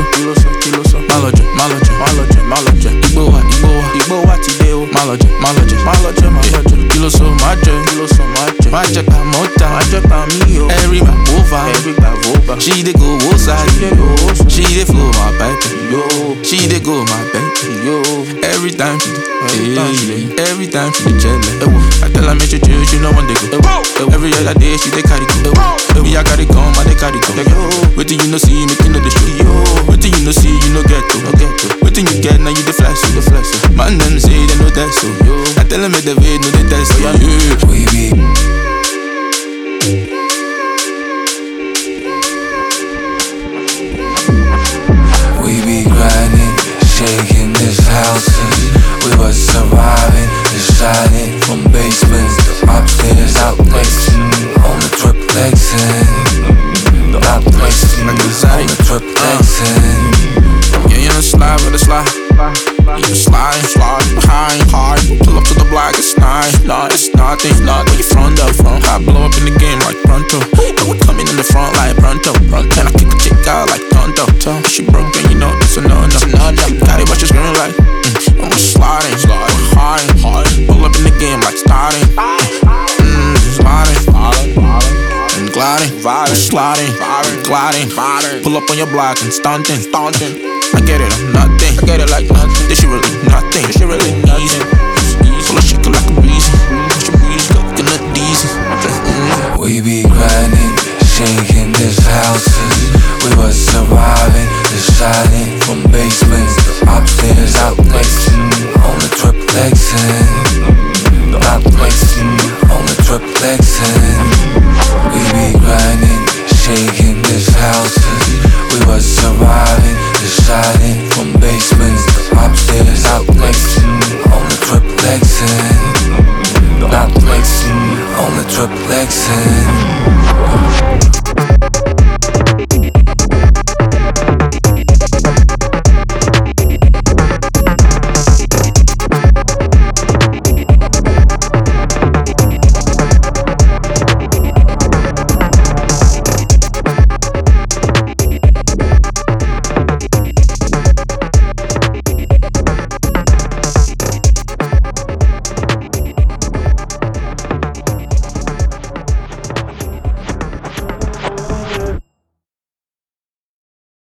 Maloje, Igbowa today, oh. Maloje, Kiloso, Maje, Kamota, Every Bavova, she dey go outside, she dey flow my pipe, she dey go my baby, every time she dey jealous. I tell her make you chill, she no one dey go. Every other day she dey carry go. Me I carry come, I dey carry go. Wetin you no see, make you know the show. Wetin you no see, you no get to. Wetin you get, now you the flex. Man them say they know that so. I tell them make the way, know they test so. We be grinding, shaking this house. We was surviving, shining from basements to upstairs, outplexing on the triplexing. On the triplexing. Yeah, you don't slide with a slide. You slide behind hard. Pull up to the block, it's nothing. Where you from though? I blow up in the game like pronto. And we coming in the front like pronto. And I kick a chick out like tonto. She broke and you know it's a no. She got it but she's screaming like and we're sliding hard. Pull up in the game like starting. Sliding, gliding, pull up on your block and stunting. I get it, I'm nothing. I get it like nothing. This shit really nothing. This shit really easy. Full of shit like a breezy. Coconut diesel. We be grinding, shaking this house. We was